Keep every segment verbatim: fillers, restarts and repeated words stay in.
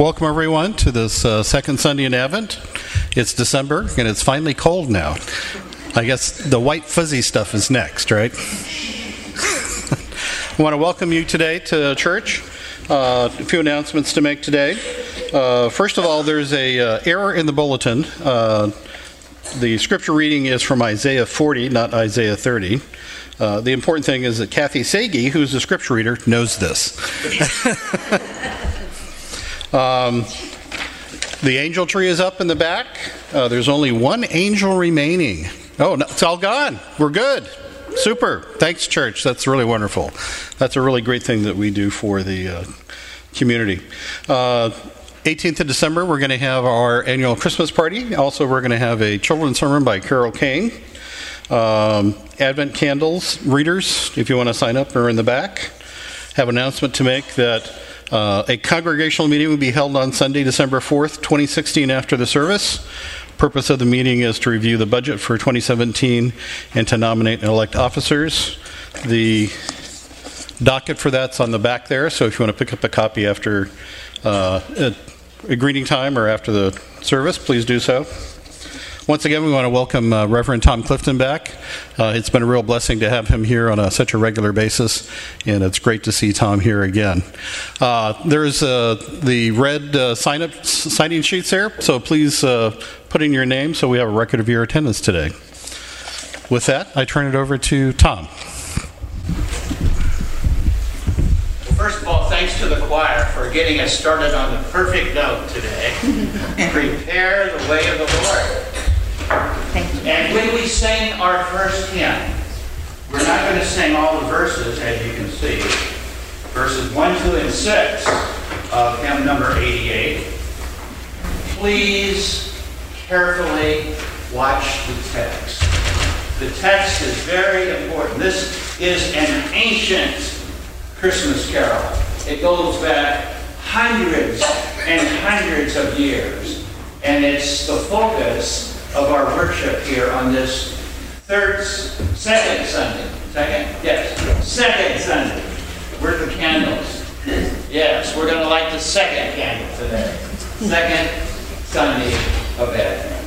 Welcome everyone to this uh, second Sunday in Advent. It's December and it's finally cold now. I guess the white fuzzy stuff is next, right? I want to welcome you today to church. Uh, a few announcements to make today. Uh, first of all, there's a uh, error in the bulletin. Uh, the scripture reading is from Isaiah forty, not Isaiah thirty. Uh, the important thing is that Kathy Sagi, who's the scripture reader, knows this. um, the angel tree is up in the back. Uh, there's only one angel remaining. Oh, no, it's all gone. We're good. Super. Thanks, church. That's really wonderful. That's a really great thing that we do for the uh, community. Uh, eighteenth of December, we're going to have our annual Christmas party. Also, we're going to have a children's sermon by Carol Kane. Um, Advent candles readers, if you want to sign up, are in the back. Have an announcement to make that uh, a congregational meeting will be held on Sunday, December fourth, twenty sixteen, after the service. Purpose of the meeting is to review the budget for twenty seventeen and to nominate and elect officers. The docket for that's on the back there, so if you want to pick up a copy after uh, a, a greeting time or after the service, please do so. Once again, we want to welcome uh, Reverend Tom Clifton back. Uh, it's been a real blessing to have him here on a, such a regular basis, and it's great to see Tom here again. Uh, there's uh, the red uh, sign-up signing sheets there, so please uh, put in your name so we have a record of your attendance today. With that, I turn it over to Tom. First of all, thanks to the choir for getting us started on the perfect note today. Prepare the way of the Lord. Thank you. And when we sing our first hymn, we're not going to sing all the verses, as you can see. Verses one, two, and six of hymn number eighty-eight. Please carefully watch the text. The text is very important. This is an ancient Christmas carol. It goes back hundreds and hundreds of years, and it's the focus of our worship here on this third, second Sunday. Second? Yes. Second Sunday. Where are the candles? Yes, we're going to light the second candle today. Second Sunday of Advent.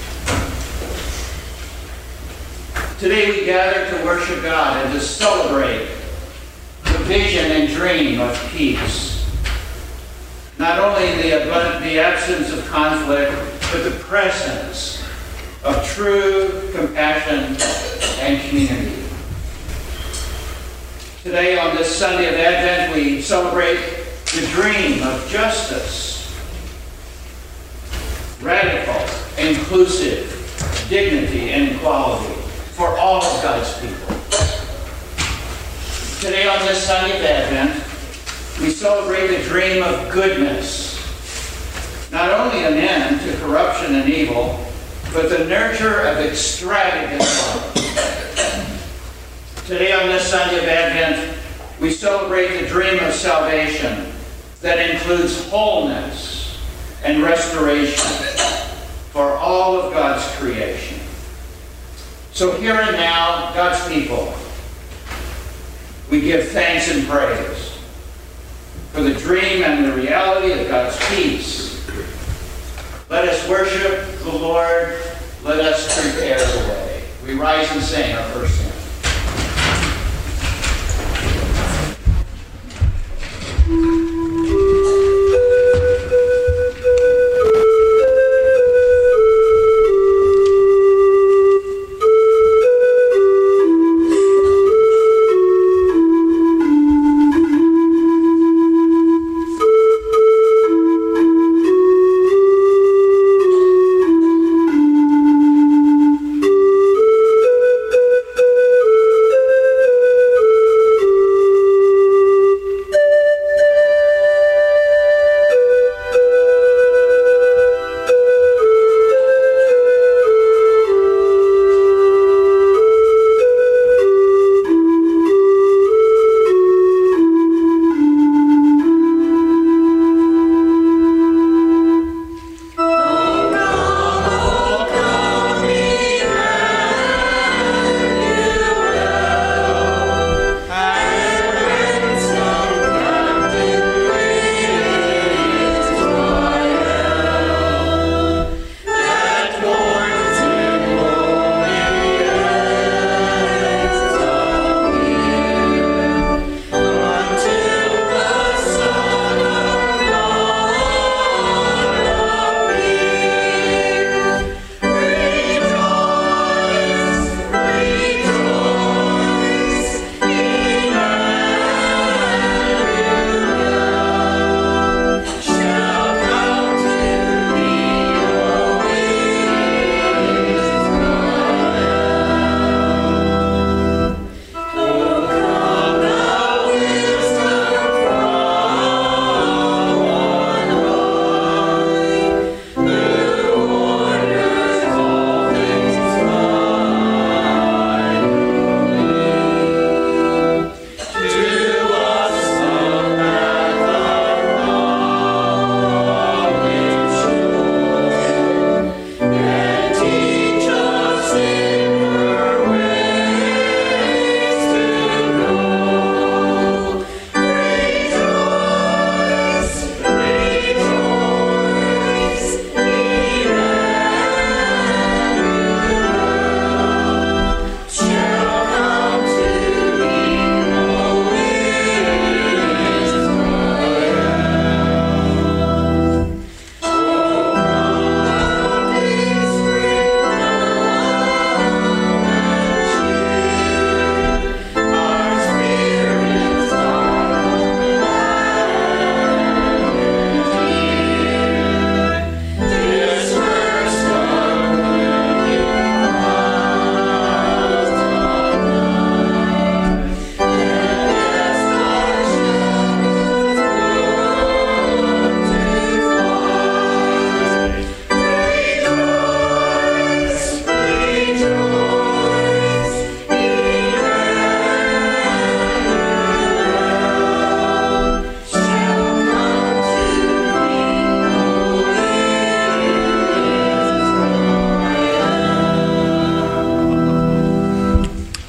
Today we gather to worship God and to celebrate the vision and dream of peace. Not only the, the absence of conflict, but the presence of true compassion and community. Today, on this Sunday of Advent, we celebrate the dream of justice, radical, inclusive, dignity, and equality for all of God's people. Today, on this Sunday of Advent, we celebrate the dream of goodness. Not only an end to corruption and evil, but the nurture of extravagant love. Today, on this Sunday of Advent, we celebrate the dream of salvation that includes wholeness and restoration for all of God's creation. So here and now, God's people, we give thanks and praise for the dream and the reality of God's peace. Let us worship the Lord. Let us prepare the way. We rise and sing our first hymn. Thank you.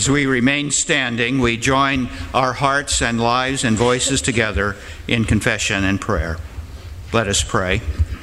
As we remain standing, we join our hearts and lives and voices together in confession and prayer. Let us pray.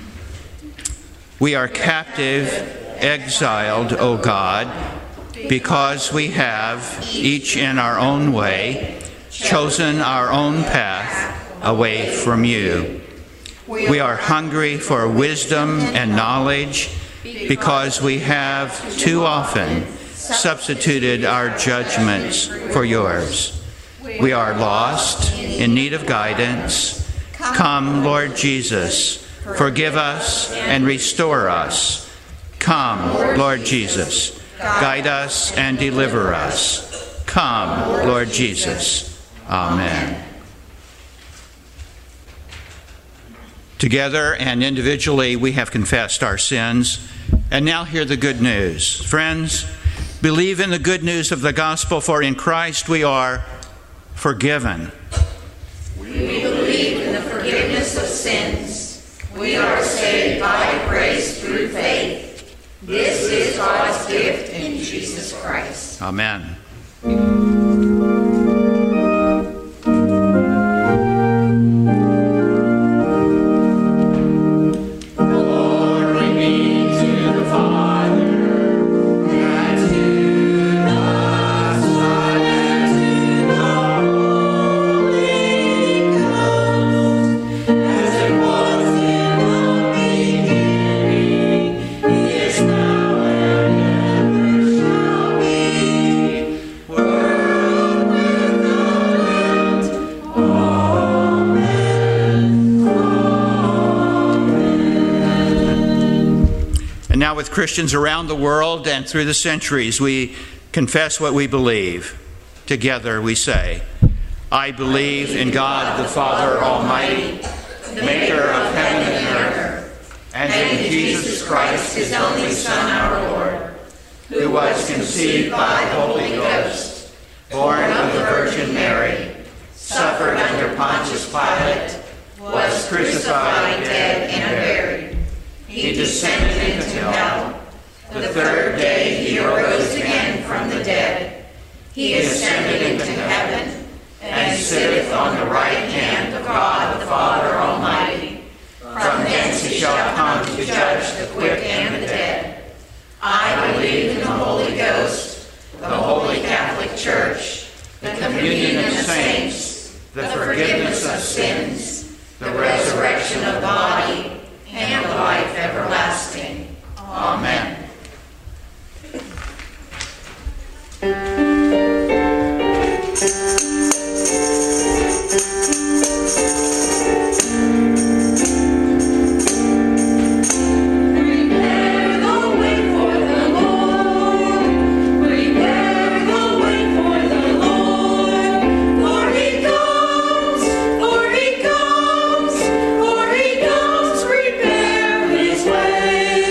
We are captive, exiled, O God, because we have, each in our own way, chosen our own path away from you. We are hungry for wisdom and knowledge because we have too often substituted our judgments for yours. We are lost, in need of guidance. Come, Lord Jesus, forgive us and restore us. Come, Lord Jesus, guide us and deliver us. Come, Lord Jesus. Amen. Together and individually, we have confessed our sins. And now hear the good news. Friends, believe in the good news of the gospel, for in Christ we are forgiven. We believe in the forgiveness of sins. We are saved by grace through faith. This is God's gift in Jesus Christ. Amen. With Christians around the world and through the centuries, we confess what we believe. Together we say, I believe in God the Father Almighty, maker of heaven and earth, and in Jesus Christ, his only Son, our Lord, who was conceived by the Holy Ghost, born of the Virgin Mary, suffered under Pontius Pilate, was crucified, dead, and buried. He descended into hell. The third day he arose again from the dead. He ascended into heaven and sitteth on the right hand of God the Father Almighty. From thence he shall come to judge the quick and the dead. I believe in the Holy Ghost, the Holy Catholic Church, the communion of saints, the forgiveness of sins, the resurrection of the body, and the life everlasting. Amen. His way.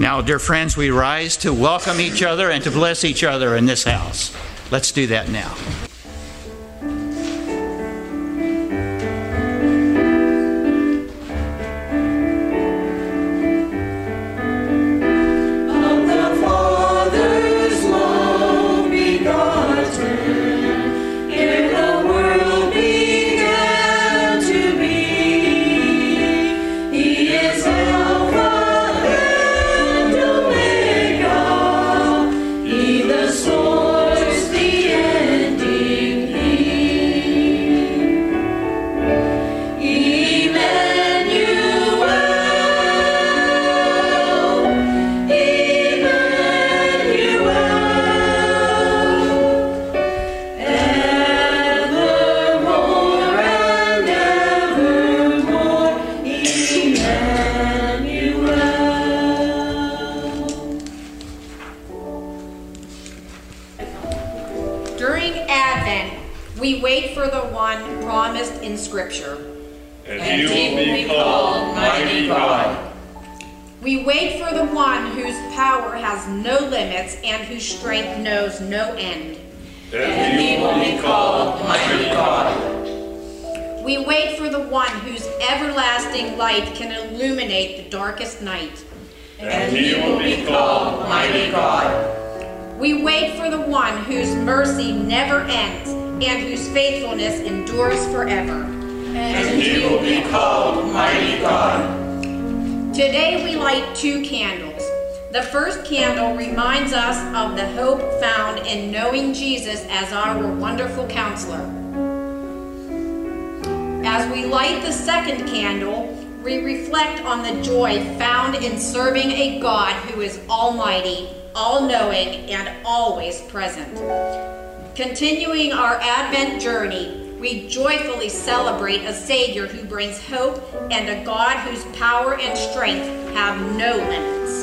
Now, dear friends, we rise to welcome each other and to bless each other in this house. Let's do that now. Strength knows no end. And he will be called Mighty God. We wait for the one whose everlasting light can illuminate the darkest night. And he will be called Mighty God. We wait for the one whose mercy never ends and whose faithfulness endures forever. And he will be called Mighty God. Today we light two candles. The first candle reminds us of the hope found in knowing Jesus as our wonderful counselor. As we light the second candle, we reflect on the joy found in serving a God who is almighty, all-knowing, and always present. Continuing our Advent journey, we joyfully celebrate a Savior who brings hope and a God whose power and strength have no limits.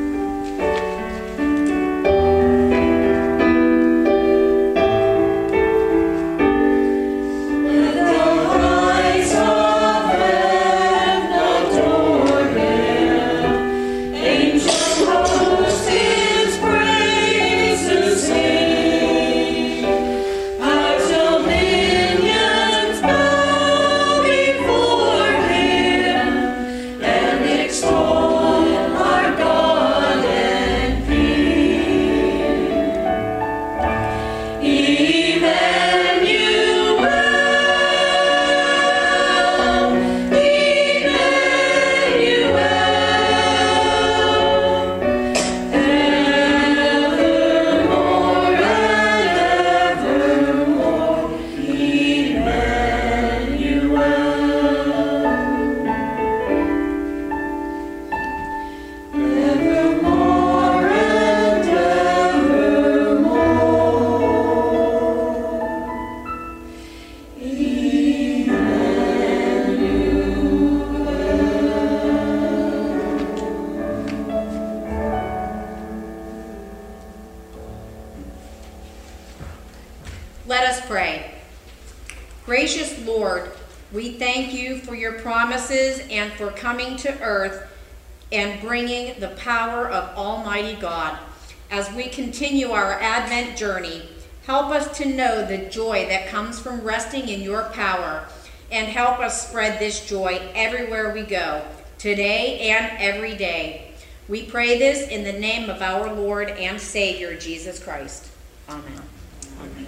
Gracious Lord, we thank you for your promises and for coming to earth and bringing the power of Almighty God. As we continue our Advent journey, help us to know the joy that comes from resting in your power, and help us spread this joy everywhere we go, today and every day. We pray this in the name of our Lord and Savior, Jesus Christ. Amen. Amen.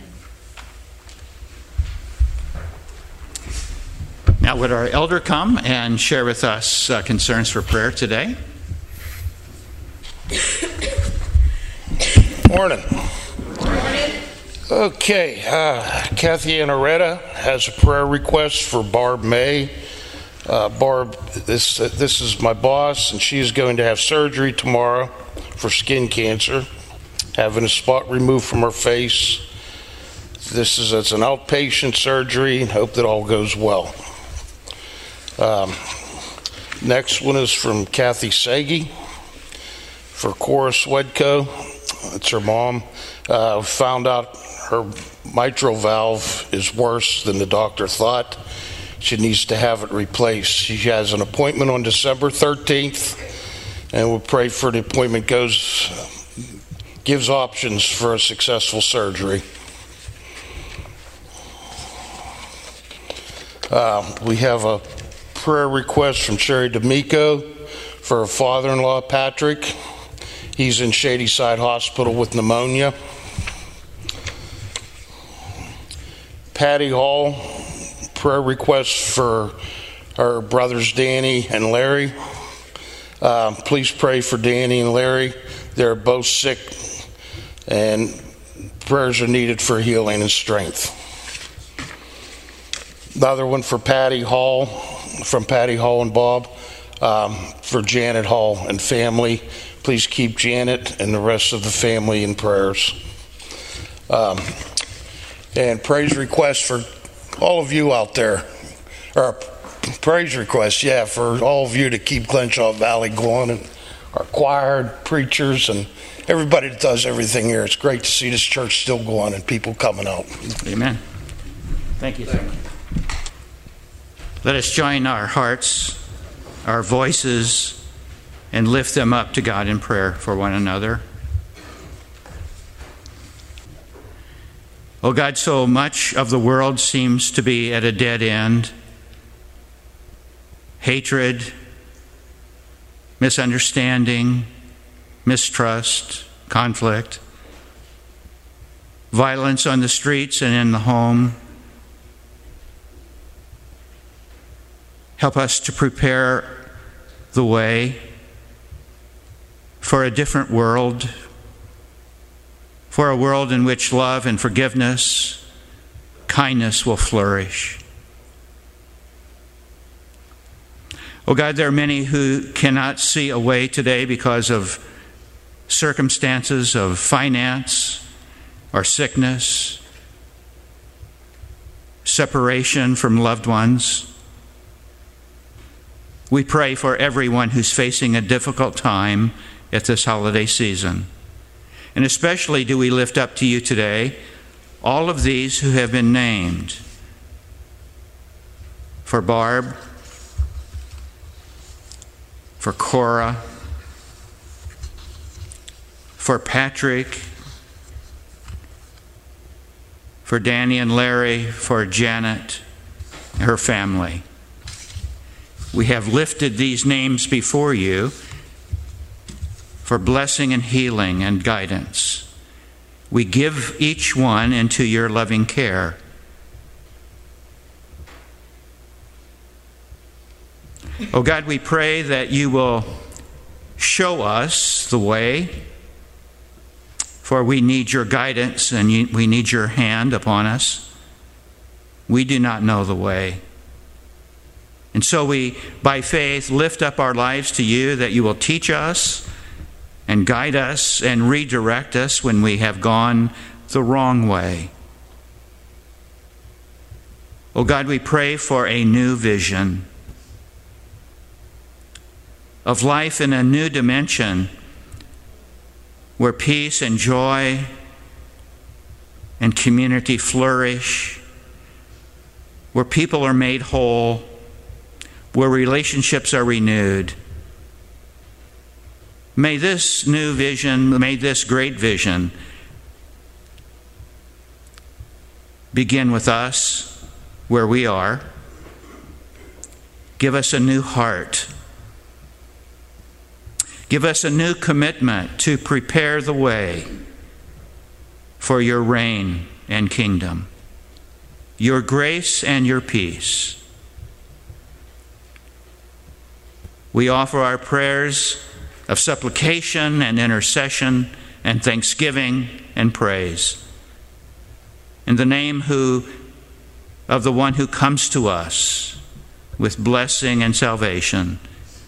Now would our elder come and share with us uh, concerns for prayer today? Morning. Morning. Okay, uh, Kathy Anaretta has a prayer request for Barb May. Uh, Barb, this uh, this is my boss, and she is going to have surgery tomorrow for skin cancer, having a spot removed from her face. This is it's an outpatient surgery, and hope that all goes well. Um, next one is from Kathy Sagi for Cora Swedko. It's her mom. Uh, found out her mitral valve is worse than the doctor thought. She needs to have it replaced. She has an appointment on December thirteenth, And we'll pray for the appointment goes, gives options for a successful surgery. Uh, we have a prayer request from Sherry D'Amico for her father-in-law, Patrick. He's in Shadyside Hospital with pneumonia. Patty Hall, prayer request for our brothers Danny and Larry. Uh, please pray for Danny and Larry. They're both sick, and prayers are needed for healing and strength. The other one for Patty Hall, from Patty Hall and Bob, um, for Janet Hall and family. Please keep Janet and the rest of the family in prayers. Um, and praise requests for all of you out there, or praise requests, yeah, for all of you to keep Glenshaw Valley going, and our choir, preachers, and everybody that does everything here. It's great to see this church still going and people coming out. Amen. Thank you, sir. Let us join our hearts, our voices, and lift them up to God in prayer for one another. Oh God, so much of the world seems to be at a dead end. Hatred, misunderstanding, mistrust, conflict, violence on the streets and in the home. Help us to prepare the way for a different world, for a world in which love and forgiveness, kindness will flourish. Oh God, there are many who cannot see a way today because of circumstances of finance or sickness, separation from loved ones. We pray for everyone who's facing a difficult time at this holiday season. And especially do we lift up to you today all of these who have been named. For Barb, for Cora, for Patrick, for Danny and Larry, for Janet and her family. We have lifted these names before you for blessing and healing and guidance. We give each one into your loving care. Oh God, we pray that you will show us the way, for we need your guidance and you, we need your hand upon us. We do not know the way. And so we, by faith, lift up our lives to you, that you will teach us and guide us and redirect us when we have gone the wrong way. Oh God, we pray for a new vision of life in a new dimension where peace and joy and community flourish, where people are made whole, where relationships are renewed. May this new vision, may this great vision begin with us where we are. Give us a new heart. Give us a new commitment to prepare the way for your reign and kingdom, your grace and your peace. We offer our prayers of supplication and intercession and thanksgiving and praise in the name who, of the one who comes to us with blessing and salvation.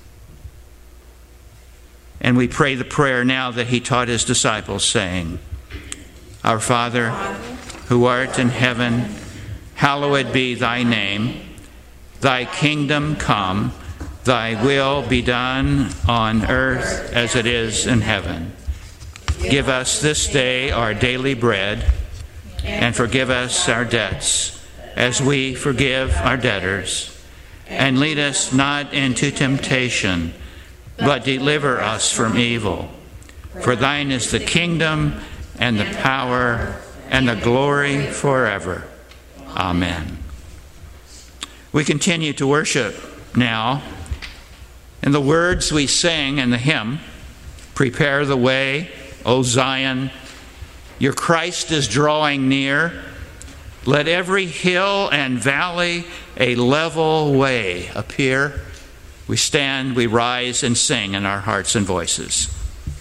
And we pray the prayer now that he taught his disciples, saying, Our Father, who art in heaven, hallowed be thy name. Thy kingdom come. Thy will be done on earth as it is in heaven. Give us this day our daily bread, and forgive us our debts, as we forgive our debtors. And lead us not into temptation, but deliver us from evil. For thine is the kingdom, and the power, and the glory forever. Amen. We continue to worship now. And the words we sing in the hymn, "Prepare the way, O Zion, your Christ is drawing near. Let every hill and valley a level way appear." We stand, we rise, and sing in our hearts and voices.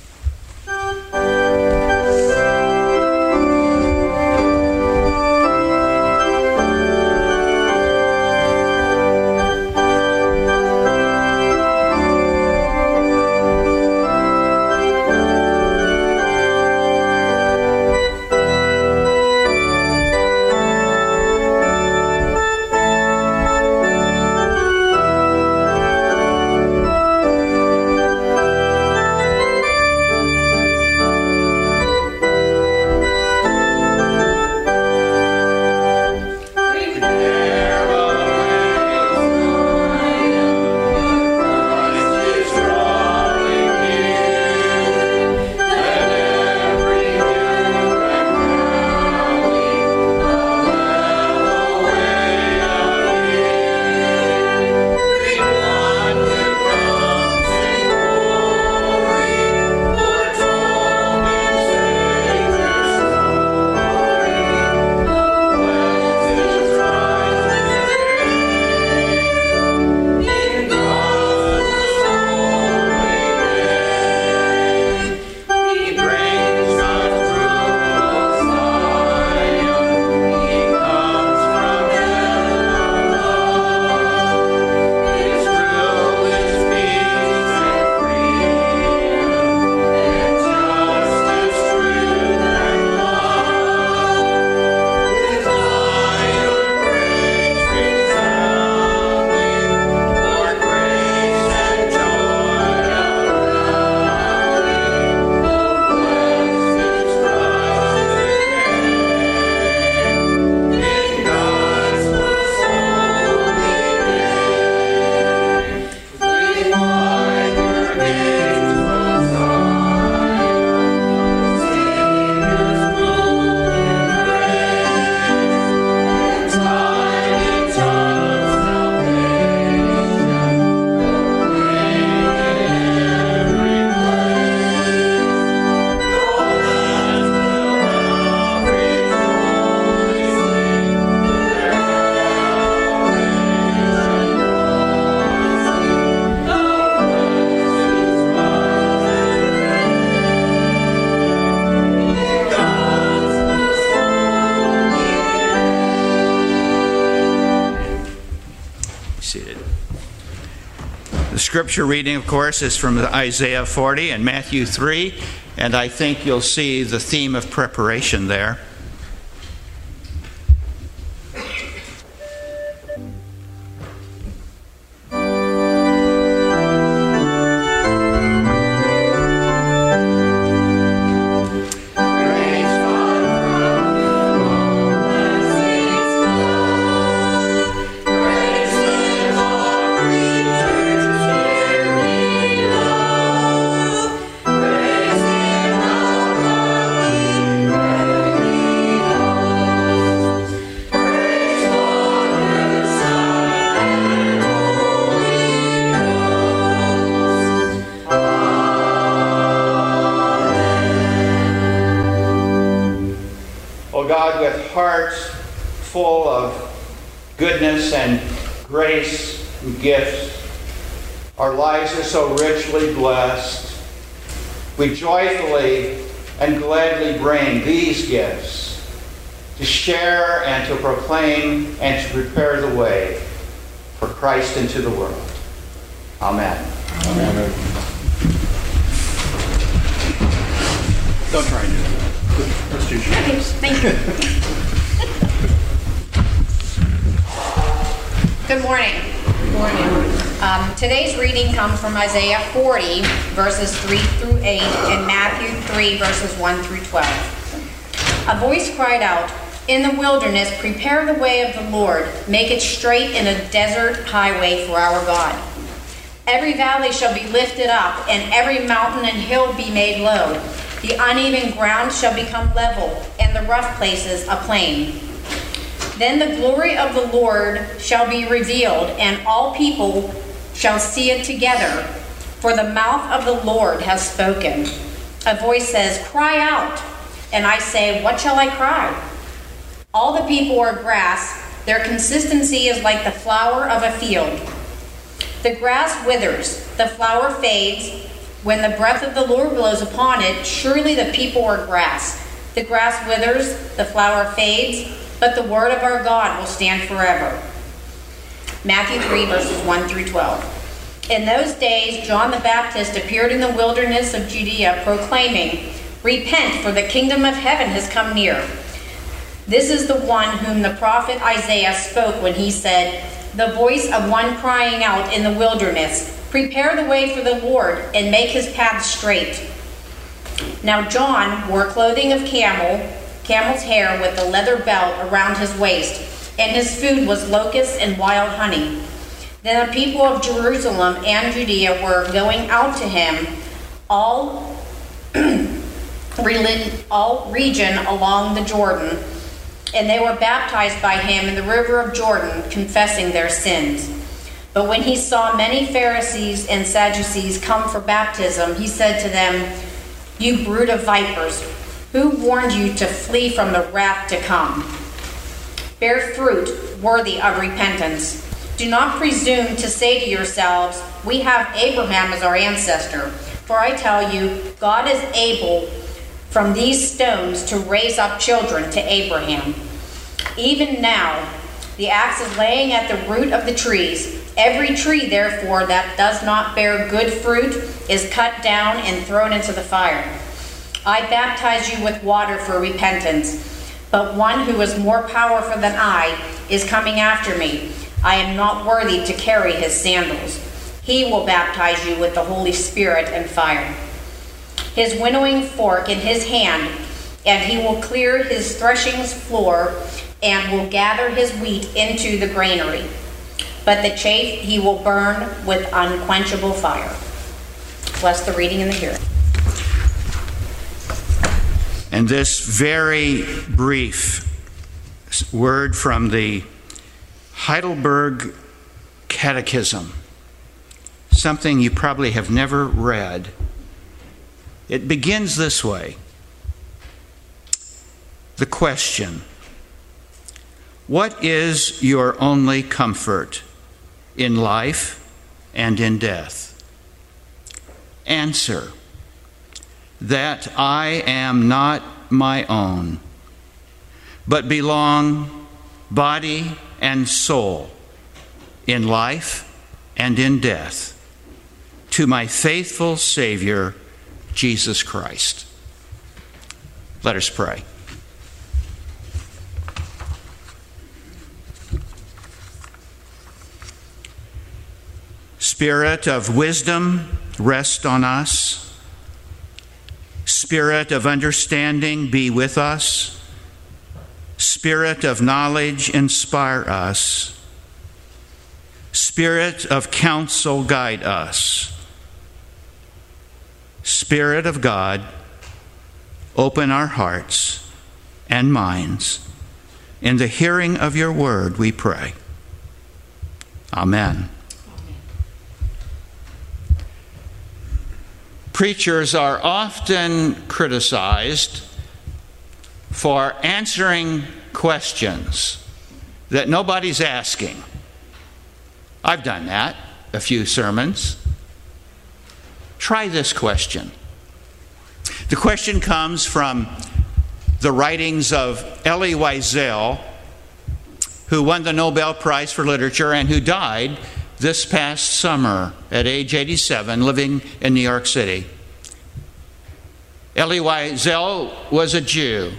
Scripture reading, of course, is from Isaiah forty and Matthew three, and I think you'll see the theme of preparation there. Hearts full of goodness and grace and gifts. Our lives are so richly blessed. We joyfully and gladly bring these gifts to share and to proclaim and to prepare the way for Christ into the world. Amen. Amen. Don't try and do that. Let's do it. Okay, thank you. Good morning. Good morning. Um, today's reading comes from Isaiah forty, verses three through eight, and Matthew three, verses one through twelve. A voice cried out, "In the wilderness, prepare the way of the Lord. Make it straight in a desert highway for our God. Every valley shall be lifted up, and every mountain and hill be made low. The uneven ground shall become level, and the rough places a plain. Then the glory of the Lord shall be revealed, and all people shall see it together, for the mouth of the Lord has spoken. A voice says, "Cry out." And I say, "What shall I cry?" All the people are grass. Their consistency is like the flower of a field. The grass withers, the flower fades. When the breath of the Lord blows upon it, surely the people are grass. The grass withers, the flower fades, but the word of our God will stand forever. Matthew three, verses one through twelve. In those days, John the Baptist appeared in the wilderness of Judea, proclaiming, "Repent, for the kingdom of heaven has come near." This is the one whom the prophet Isaiah spoke when he said, "The voice of one crying out in the wilderness, prepare the way for the Lord, and make his paths straight." Now John wore clothing of camel, camel's hair with a leather belt around his waist, and his food was locusts and wild honey. Then the people of Jerusalem and Judea were going out to him, all, all region along the Jordan, and they were baptized by him in the river of Jordan, confessing their sins. But when he saw many Pharisees and Sadducees come for baptism, he said to them, "You brood of vipers, who warned you to flee from the wrath to come? Bear fruit worthy of repentance. Do not presume to say to yourselves, 'We have Abraham as our ancestor.' For I tell you, God is able from these stones to raise up children to Abraham. Even now, the axe is laying at the root of the trees. Every tree, therefore, that does not bear good fruit is cut down and thrown into the fire. I baptize you with water for repentance, but one who is more powerful than I is coming after me. I am not worthy to carry his sandals. He will baptize you with the Holy Spirit and fire. His winnowing fork in his hand, and he will clear his threshing floor and will gather his wheat into the granary. But the chaff he will burn with unquenchable fire." Bless the reading and the hearing. And this very brief word from the Heidelberg Catechism, something you probably have never read. It begins this way. The question, what is your only comfort in life and in death? Answer, that I am not my own, but belong body and soul in life and in death to my faithful Savior, Jesus Christ. Let us pray. Spirit of wisdom, rest on us. Spirit of understanding, be with us. Spirit of knowledge, inspire us. Spirit of counsel, guide us. Spirit of God, open our hearts and minds. In the hearing of your word, we pray. Amen. Preachers are often criticized for answering questions that nobody's asking. I've done that, a few sermons. Try this question. The question comes from the writings of Elie Wiesel, who won the Nobel Prize for Literature and who died this past summer at age eighty-seven, living in New York City. Elie Wiesel was a Jew,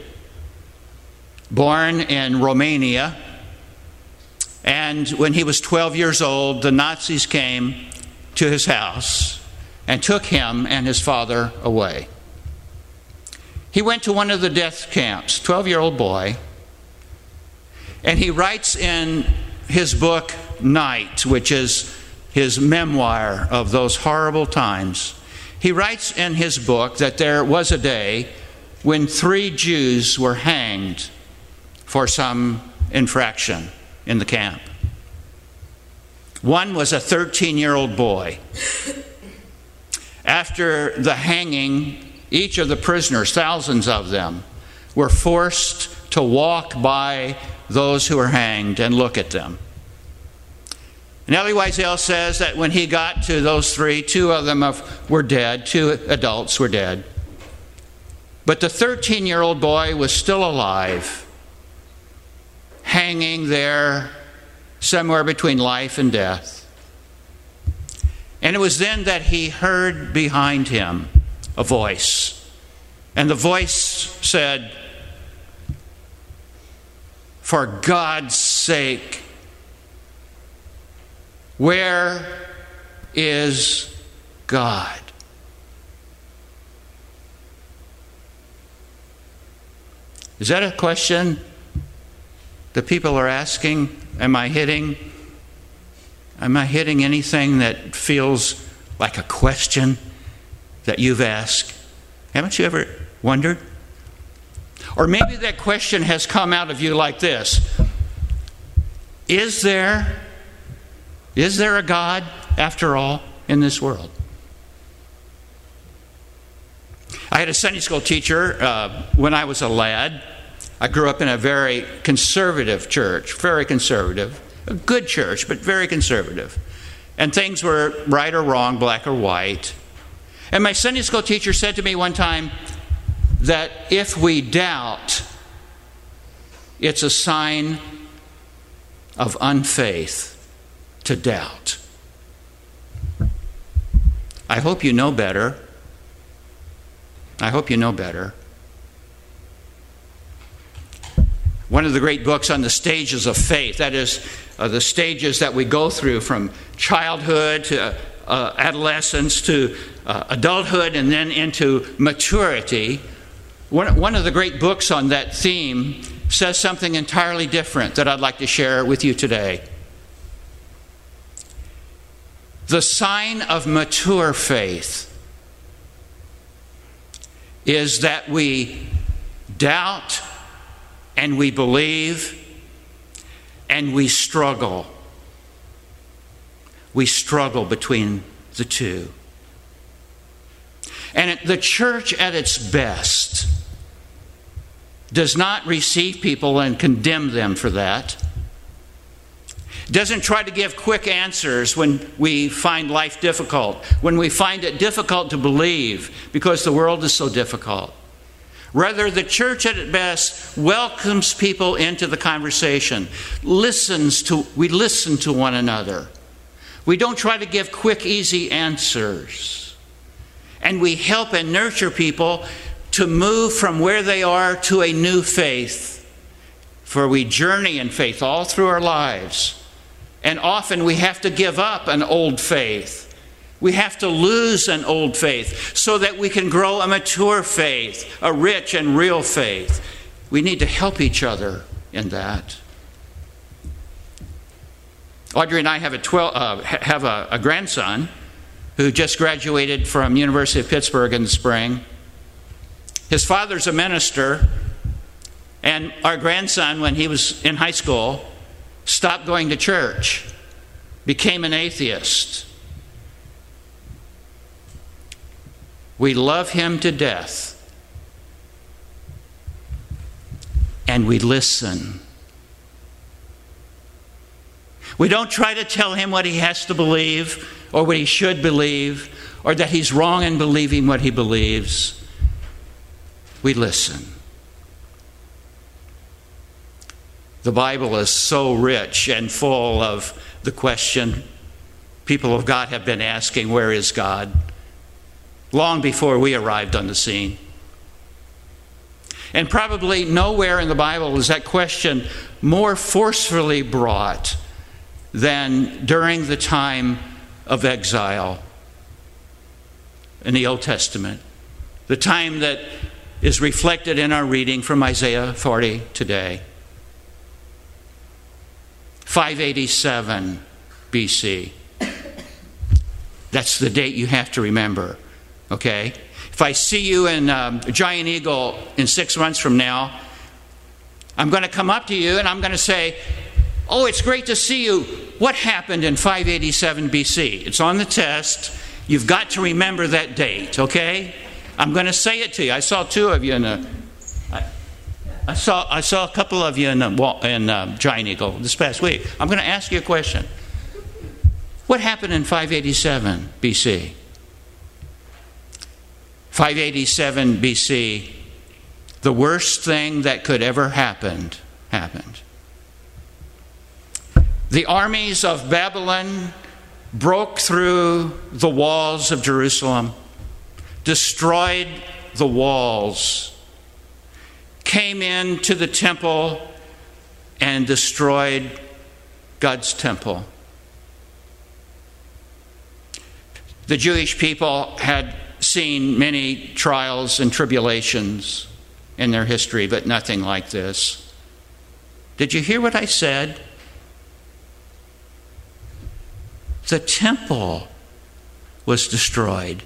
born in Romania, and when he was twelve years old, the Nazis came to his house and took him and his father away. He went to one of the death camps, twelve-year-old boy, and he writes in his book, Night, which is his memoir of those horrible times. He writes in his book that there was a day when three Jews were hanged for some infraction in the camp. One was a thirteen-year-old boy. After the hanging, each of the prisoners, thousands of them, were forced to walk by those who were hanged and look at them. And Elie Wiesel says that when he got to those three, two of them were dead, two adults were dead. But the thirteen-year-old boy was still alive, hanging there somewhere between life and death. And it was then that he heard behind him a voice. And the voice said, "For God's sake, where is God?" Is that a question that people are asking? Am I hitting? Am I hitting anything that feels like a question that you've asked? Haven't you ever wondered? Or maybe that question has come out of you like this: Is there, is there a God after all in this world? I had a Sunday school teacher uh, when I was a lad. I grew up in a very conservative church, very conservative. A good church, but very conservative. And things were right or wrong, black or white. And my Sunday school teacher said to me one time that if we doubt, it's a sign of unfaith to doubt. I hope you know better. I hope you know better. One of the great books on the stages of faith, that is, uh, the stages that we go through from childhood to uh, adolescence to uh, adulthood and then into maturity. One, one of the great books on that theme says something entirely different that I'd like to share with you today. The sign of mature faith is that we doubt and we believe and we struggle. We struggle between the two. And the church at its best does not receive people and condemn them for that. Doesn't try to give quick answers when we find life difficult, when we find it difficult to believe because the world is so difficult. Rather, the church at its best welcomes people into the conversation, listens to, we listen to one another. We don't try to give quick, easy answers. And we help and nurture people to move from where they are to a new faith. For we journey in faith all through our lives. And often we have to give up an old faith. We have to lose an old faith so that we can grow a mature faith, a rich and real faith. We need to help each other in that. Audrey and I have a twelve, uh, have a, a grandson who just graduated from University of Pittsburgh in the spring. His father's a minister, and our grandson, when he was in high school, stopped going to church, became an atheist. We love him to death, and we listen. We don't try to tell him what he has to believe or what he should believe or that he's wrong in believing what he believes. We listen. The Bible is so rich and full of the question people of God have been asking, where is God? Long before we arrived on the scene. And probably nowhere in the Bible is that question more forcefully brought than during the time of exile in the Old Testament. The time that is reflected in our reading from Isaiah forty today. five eighty-seven B C. That's the date you have to remember, okay? If I see you in um, Giant Eagle in six months from now, I'm going to come up to you and I'm going to say, oh, it's great to see you. What happened in five eighty-seven B C? It's on the test. You've got to remember that date, okay? I'm going to say it to you. I saw two of you in a... I, I saw I saw a couple of you in, a, in uh, Giant Eagle this past week. I'm going to ask you a question. What happened in five eighty-seven B C? five eighty-seven B C, the worst thing that could ever happen happened. The armies of Babylon broke through the walls of Jerusalem, destroyed the walls, came into the temple and destroyed God's temple. The Jewish people had seen many trials and tribulations in their history, but nothing like this. Did you hear what I said? The temple was destroyed.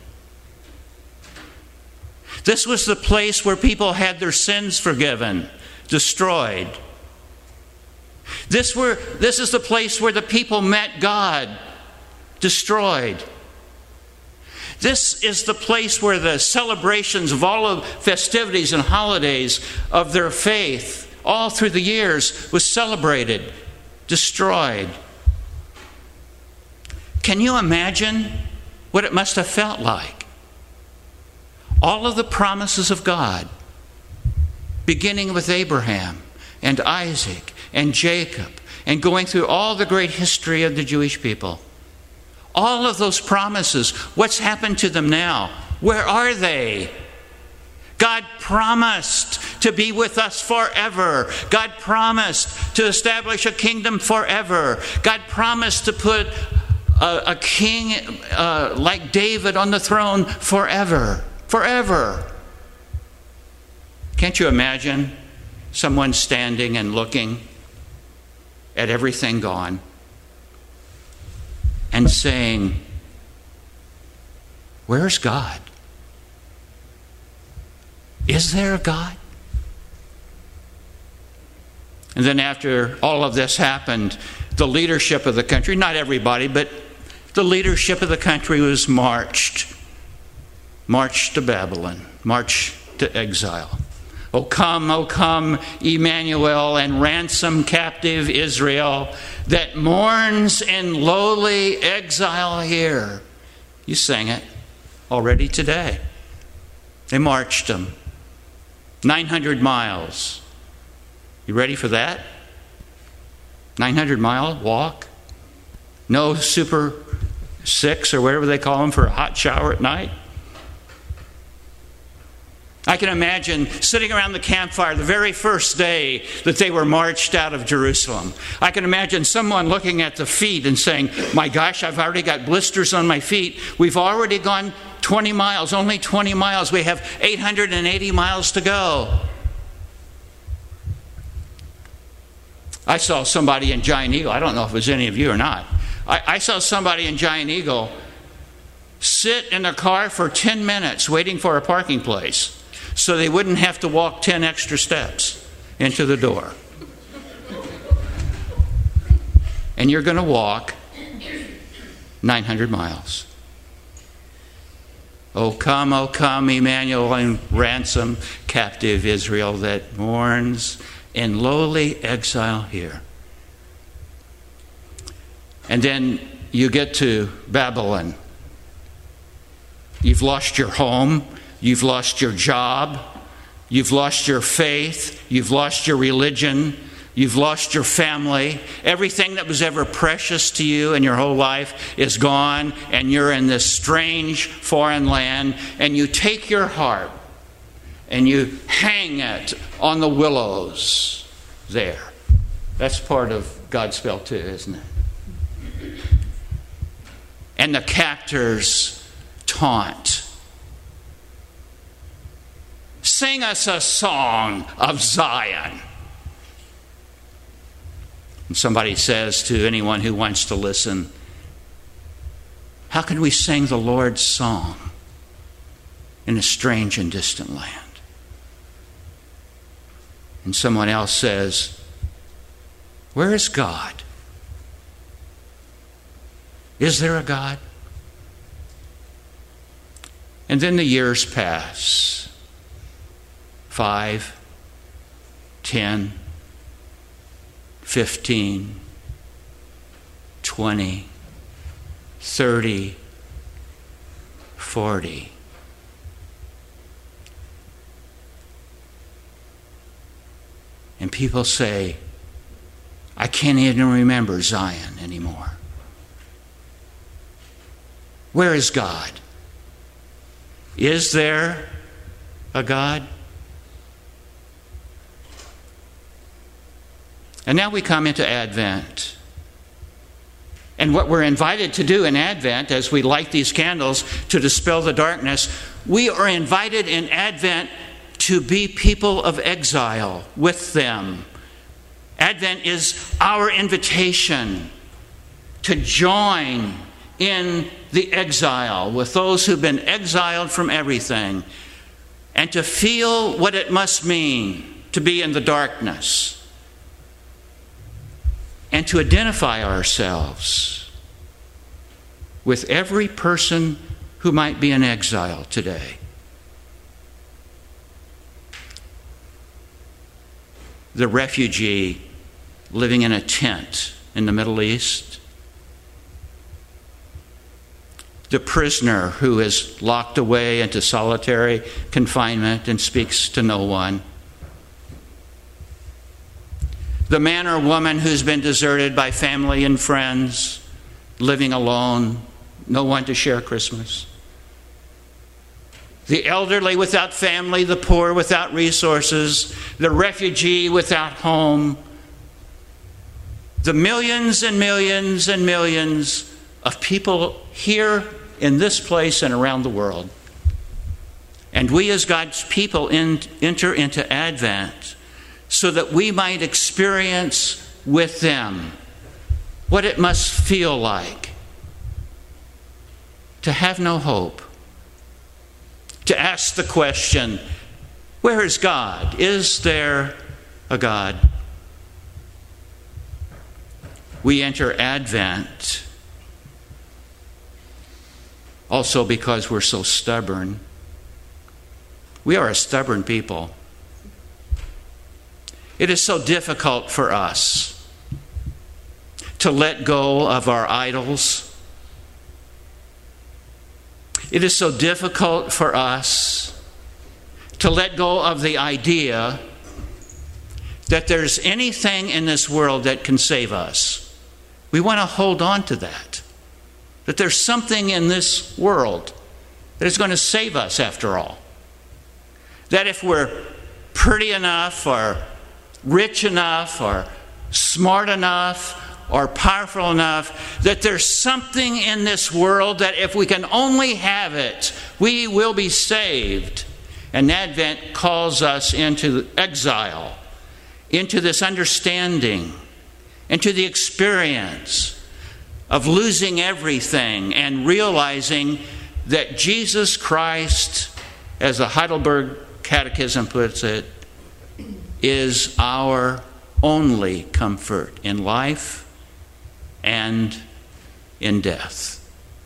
This was the place where people had their sins forgiven, destroyed. This, were, this is the place where the people met God, destroyed. This is the place where the celebrations of all of festivities and holidays of their faith all through the years was celebrated, destroyed. Can you imagine what it must have felt like? All of the promises of God, beginning with Abraham and Isaac and Jacob, and going through all the great history of the Jewish people. All of those promises, what's happened to them now? Where are they? God promised to be with us forever. God promised to establish a kingdom forever. God promised to put a, a king uh, like David on the throne forever. Forever. Can't you imagine someone standing and looking at everything gone and saying, where's God? Is there a God? And then after all of this happened, the leadership of the country, not everybody, but the leadership of the country was marched. Marched to Babylon. Marched to exile. O come, O come, Emmanuel, and ransom captive Israel that mourns in lowly exile here. You sang it already today. They marched them. nine hundred miles. You ready for that? nine hundred mile walk? No super six or whatever they call them for a hot shower at night? I can imagine sitting around the campfire the very first day that they were marched out of Jerusalem. I can imagine someone looking at the feet and saying, my gosh, I've already got blisters on my feet. We've already gone twenty miles, only twenty miles. We have eight hundred eighty miles to go. I saw somebody in Giant Eagle. I don't know if it was any of you or not. I, I saw somebody in Giant Eagle sit in a car for ten minutes waiting for a parking place, so they wouldn't have to walk ten extra steps into the door. And you're going to walk nine hundred miles. O come, O come, Emmanuel, and ransom captive Israel that mourns in lowly exile here. And then you get to Babylon. You've lost your home. You've lost your job. You've lost your faith. You've lost your religion. You've lost your family. Everything that was ever precious to you in your whole life is gone, and you're in this strange foreign land, and you take your harp and you hang it on the willows there. That's part of Godspell too, isn't it? And the captors taunt. Sing us a song of Zion. And somebody says to anyone who wants to listen, How can we sing the Lord's song in a strange and distant land? And someone else says, where is God? Is there a God? And then the years pass. Five, ten, fifteen, twenty, thirty, forty. And people say, I can't even remember Zion anymore. Where is God? Is there a God? And now we come into Advent. And what we're invited to do in Advent, as we light these candles to dispel the darkness, we are invited in Advent to be people of exile with them. Advent is our invitation to join in the exile with those who've been exiled from everything, and to feel what it must mean to be in the darkness, and to identify ourselves with every person who might be in exile today. The refugee living in a tent in the Middle East, the prisoner who is locked away into solitary confinement and speaks to no one, the man or woman who's been deserted by family and friends, living alone, no one to share Christmas, the elderly without family, the poor without resources, the refugee without home, the millions and millions and millions of people here in this place and around the world. And we as God's people in, enter into Advent so that we might experience with them what it must feel like to have no hope, to ask the question, where is God? Is there a God? We enter Advent also because we're so stubborn. We are a stubborn people. It is so difficult for us to let go of our idols. It is so difficult for us to let go of the idea that there's anything in this world that can save us. We want to hold on to that. That there's something in this world that is going to save us after all. That if we're pretty enough or rich enough or smart enough or powerful enough, that there's something in this world that if we can only have it, we will be saved. And Advent calls us into exile, into this understanding, into the experience of losing everything and realizing that Jesus Christ, as the Heidelberg Catechism puts it, is our only comfort in life and in death.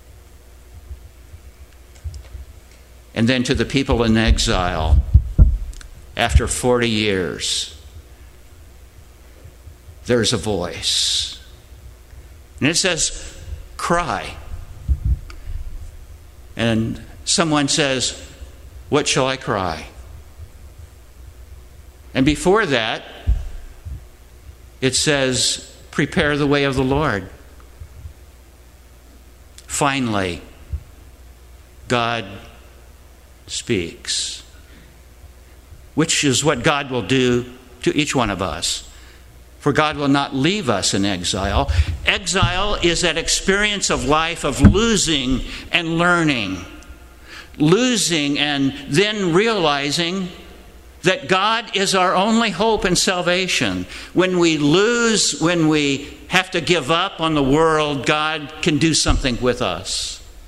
And then to the people in exile, after forty years, there's a voice. And it says, cry. And someone says, what shall I cry? And before that, it says, prepare the way of the Lord. Finally, God speaks, which is what God will do to each one of us. For God will not leave us in exile. Exile is that experience of life of losing and learning. Losing and then realizing that God is our only hope and salvation. When we lose, when we have to give up on the world, God can do something with us.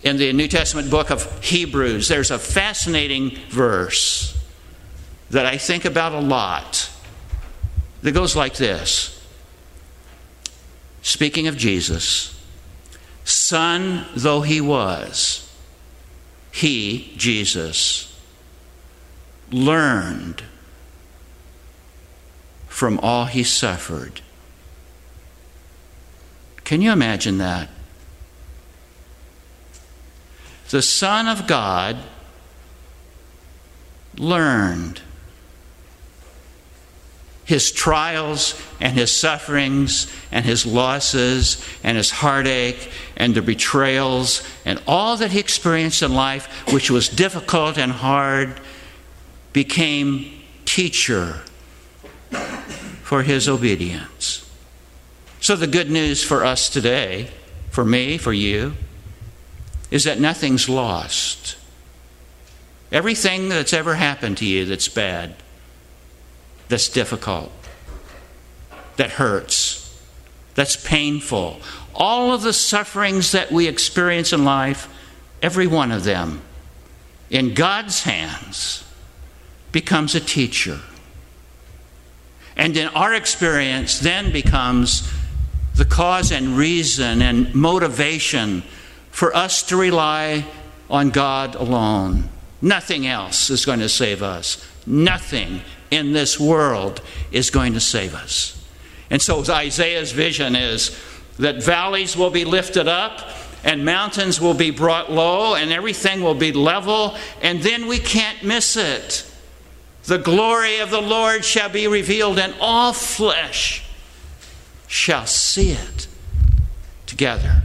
in the New Testament book of Hebrews, there's a fascinating verse that I think about a lot that goes like this. Speaking of Jesus, son though he was, he, Jesus, learned from all he suffered. Can you imagine that? The Son of God learned his trials and his sufferings and his losses and his heartache and the betrayals and all that he experienced in life, which was difficult and hard, became teacher for his obedience. So the good news for us today, for me, for you, is that nothing's lost. Everything that's ever happened to you that's bad, that's difficult, that hurts, that's painful, all of the sufferings that we experience in life, every one of them, in God's hands, becomes a teacher. And in our experience, then becomes the cause and reason and motivation for us to rely on God alone. Nothing else is going to save us. Nothing in this world is going to save us. And so Isaiah's vision is that valleys will be lifted up and mountains will be brought low and everything will be level, and then we can't miss it. The glory of the Lord shall be revealed, and all flesh shall see it together.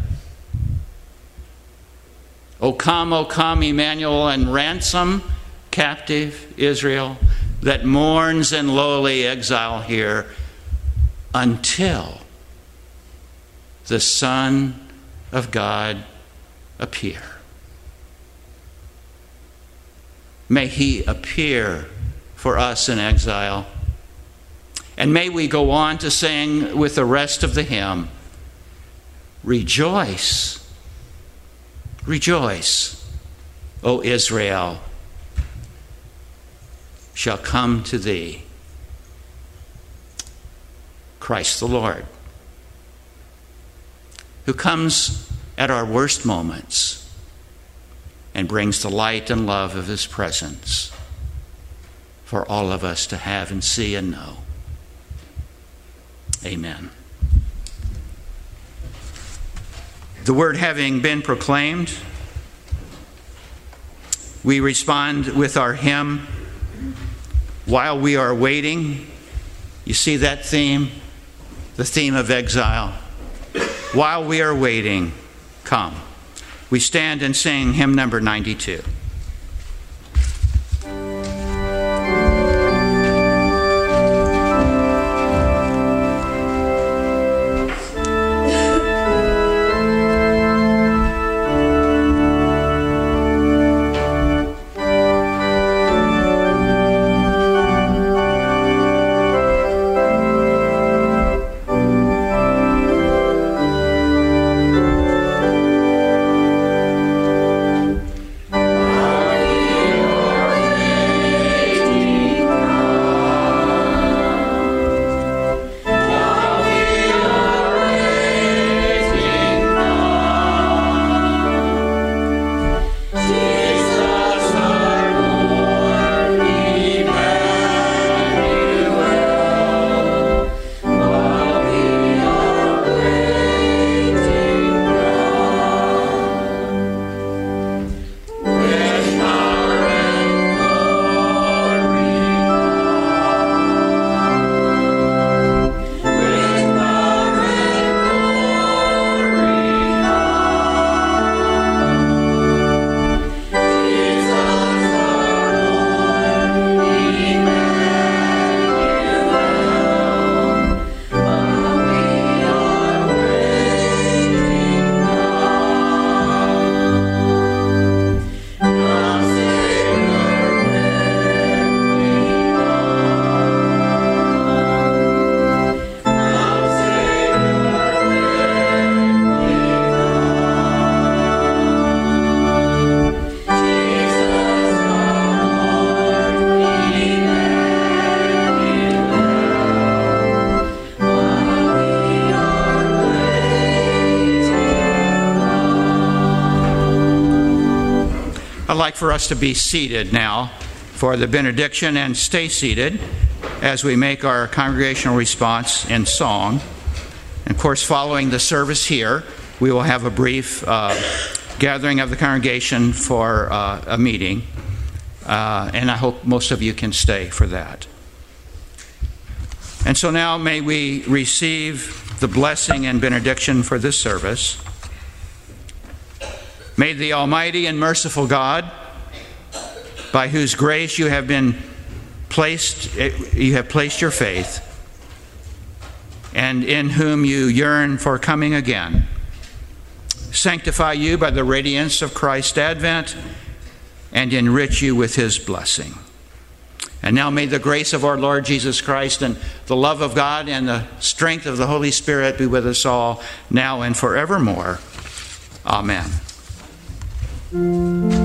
O come, O come, Emmanuel, and ransom captive Israel that mourns in lowly exile here until the Son of God appear. May he appear for us in exile. And may we go on to sing with the rest of the hymn, rejoice, rejoice, O Israel, shall come to thee, Christ the Lord, who comes at our worst moments and brings the light and love of his presence for all of us to have and see and know. Amen. The word having been proclaimed, we respond with our hymn, While We Are Waiting. You see that theme? The theme of exile. While we are waiting, come. We stand and sing hymn number ninety-two. While I'd like for us to be seated now for the benediction, and stay seated as we make our congregational response in song. And of course, following the service here, we will have a brief uh, gathering of the congregation for uh, a meeting. Uh, and I hope most of you can stay for that. And so now may we receive the blessing and benediction for this service. May the Almighty and merciful God, by whose grace you have been placed, you have placed your faith, and in whom you yearn for coming again, sanctify you by the radiance of Christ's advent and enrich you with his blessing. And now may the grace of our Lord Jesus Christ and the love of God and the strength of the Holy Spirit be with us all now and forevermore. Amen.